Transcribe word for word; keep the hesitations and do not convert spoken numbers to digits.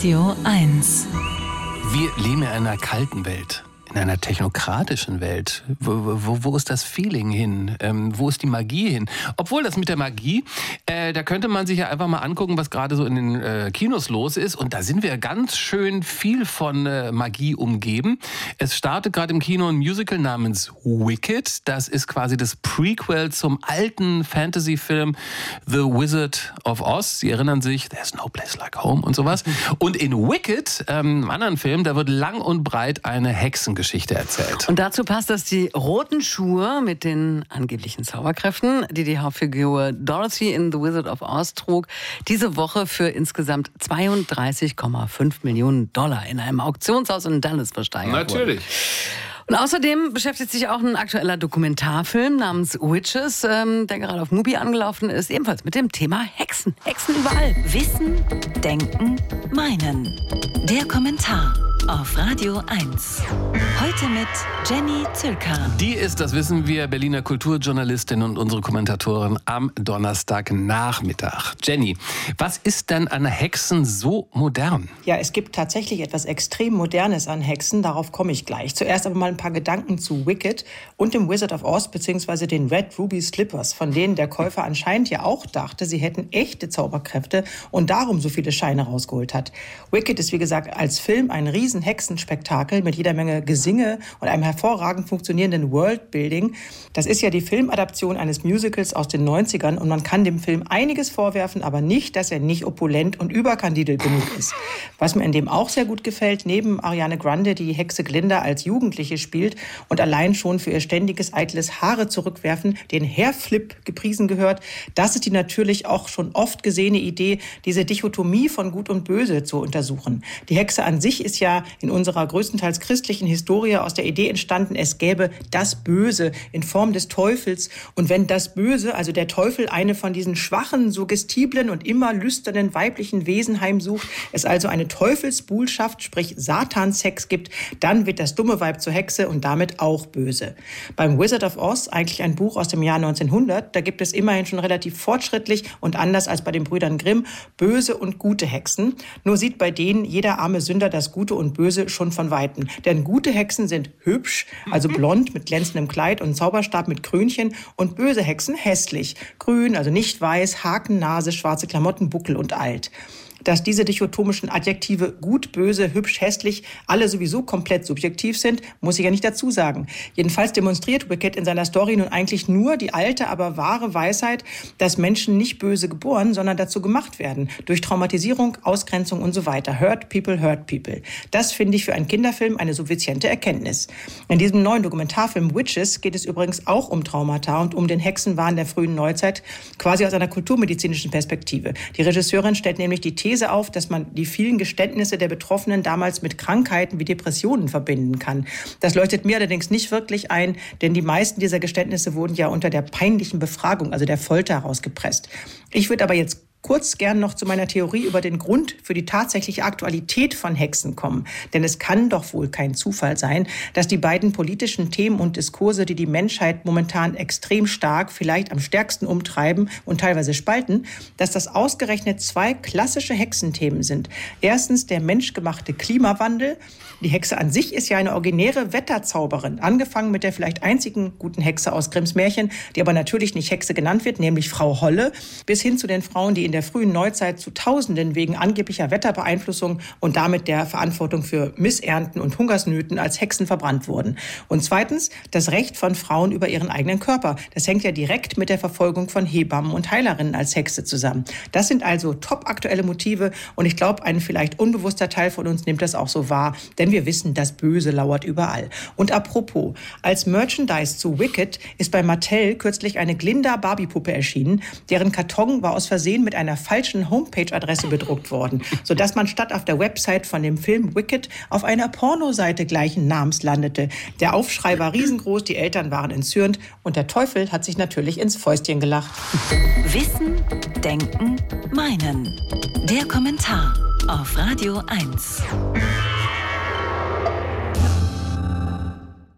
Radio eins. Wir leben in einer kalten Welt. In einer technokratischen Welt. Wo, wo, wo ist das Feeling hin? Ähm, wo ist die Magie hin? Obwohl das mit der Magie, äh, da könnte man sich ja einfach mal angucken, was gerade so in den äh, Kinos los ist. Und da sind wir ganz schön viel von äh, Magie umgeben. Es startet gerade im Kino ein Musical namens Wicked. Das ist quasi das Prequel zum alten Fantasy-Film The Wizard of Oz. Sie erinnern sich, There's no place like home und sowas. Und in Wicked, ähm, einem anderen Film, da wird lang und breit eine Hexengeschichte Geschichte erzählt. Und dazu passt, dass die roten Schuhe mit den angeblichen Zauberkräften, die die Hauptfigur Dorothy in The Wizard of Oz trug, diese Woche für insgesamt zweiunddreißig Komma fünf Millionen Dollar in einem Auktionshaus in Dallas versteigert wurden. Natürlich. Und außerdem beschäftigt sich auch ein aktueller Dokumentarfilm namens Witches, ähm, der gerade auf Mubi angelaufen ist, ebenfalls mit dem Thema Hexen. Hexen überall. Wissen, Denken, Meinen. Der Kommentar auf Radio eins. Heute mit Jenny Zülker. Die ist, das wissen wir, Berliner Kulturjournalistin und unsere Kommentatorin am Donnerstagnachmittag. Jenny, was ist denn an Hexen so modern? Ja, es gibt tatsächlich etwas extrem Modernes an Hexen, darauf komme ich gleich. Zuerst aber mal ein paar Gedanken zu Wicked und dem Wizard of Oz bzw. den Red Ruby Slippers, von denen der Käufer anscheinend ja auch dachte, sie hätten echte Zauberkräfte und darum so viele Scheine rausgeholt hat. Wicked ist wie gesagt als Film ein riesen Hexenspektakel mit jeder Menge Gesinge und einem hervorragend funktionierenden Worldbuilding. Das ist ja die Filmadaption eines Musicals aus den neunzigern und man kann dem Film einiges vorwerfen, aber nicht, dass er nicht opulent und überkandidel genug ist. Was mir in dem auch sehr gut gefällt, neben Ariana Grande, die Hexe Glinda als Jugendliche spielt und allein schon für ihr ständiges eitles Haare zurückwerfen, den Hairflip gepriesen gehört, das ist die natürlich auch schon oft gesehene Idee, diese Dichotomie von Gut und Böse zu untersuchen. Die Hexe an sich ist ja in unserer größtenteils christlichen Historie aus der Idee entstanden, es gäbe das Böse in Form des Teufels. Und wenn das Böse, also der Teufel, eine von diesen schwachen, suggestiblen und immer lüsternen weiblichen Wesen heimsucht, es also eine Teufelsbuhlschaft, sprich Satanssex gibt, dann wird das dumme Weib zur Hexe und damit auch böse. Beim Wizard of Oz, eigentlich ein Buch aus dem Jahr neunzehnhundert, da gibt es immerhin schon relativ fortschrittlich und anders als bei den Brüdern Grimm böse und gute Hexen. Nur sieht bei denen jeder arme Sünder das Gute und Böse schon von Weitem. Denn gute Hexen sind hübsch, also blond mit glänzendem Kleid und Zauberstab mit Krönchen, und böse Hexen hässlich, grün, also nicht weiß, Hakennase, schwarze Klamotten, Buckel und alt. Dass diese dichotomischen Adjektive gut, böse, hübsch, hässlich alle sowieso komplett subjektiv sind, muss ich ja nicht dazu sagen. Jedenfalls demonstriert Wicked in seiner Story nun eigentlich nur die alte, aber wahre Weisheit, dass Menschen nicht böse geboren, sondern dazu gemacht werden. Durch Traumatisierung, Ausgrenzung und so weiter. Hurt people, hurt people. Das finde ich für einen Kinderfilm eine suffiziente Erkenntnis. In diesem neuen Dokumentarfilm Witches geht es übrigens auch um Traumata und um den Hexenwahn der frühen Neuzeit, quasi aus einer kulturmedizinischen Perspektive. Die Regisseurin stellt nämlich die These auf, dass man die vielen Geständnisse der Betroffenen damals mit Krankheiten wie Depressionen verbinden kann. Das leuchtet mir allerdings nicht wirklich ein, denn die meisten dieser Geständnisse wurden ja unter der peinlichen Befragung, also der Folter, herausgepresst. Ich würde aber jetzt kurz gern noch zu meiner Theorie über den Grund für die tatsächliche Aktualität von Hexen kommen. Denn es kann doch wohl kein Zufall sein, dass die beiden politischen Themen und Diskurse, die die Menschheit momentan extrem stark, vielleicht am stärksten umtreiben und teilweise spalten, dass das ausgerechnet zwei klassische Hexenthemen sind. Erstens der menschgemachte Klimawandel. Die Hexe an sich ist ja eine originäre Wetterzauberin, angefangen mit der vielleicht einzigen guten Hexe aus Grimms Märchen, die aber natürlich nicht Hexe genannt wird, nämlich Frau Holle, bis hin zu den Frauen, die in der frühen Neuzeit zu Tausenden wegen angeblicher Wetterbeeinflussung und damit der Verantwortung für Missernten und Hungersnöten als Hexen verbrannt wurden. Und zweitens das Recht von Frauen über ihren eigenen Körper. Das hängt ja direkt mit der Verfolgung von Hebammen und Heilerinnen als Hexe zusammen. Das sind also top aktuelle Motive und ich glaube, ein vielleicht unbewusster Teil von uns nimmt das auch so wahr, denn wir wissen, das Böse lauert überall. Und apropos, als Merchandise zu Wicked ist bei Mattel kürzlich eine Glinda-Barbie-Puppe erschienen, deren Karton war aus Versehen mit einer falschen Homepage-Adresse bedruckt worden, sodass man statt auf der Website von dem Film Wicked auf einer Pornoseite gleichen Namens landete. Der Aufschrei war riesengroß, die Eltern waren entzürnt und der Teufel hat sich natürlich ins Fäustchen gelacht. Wissen, Denken, Meinen. Der Kommentar auf Radio eins.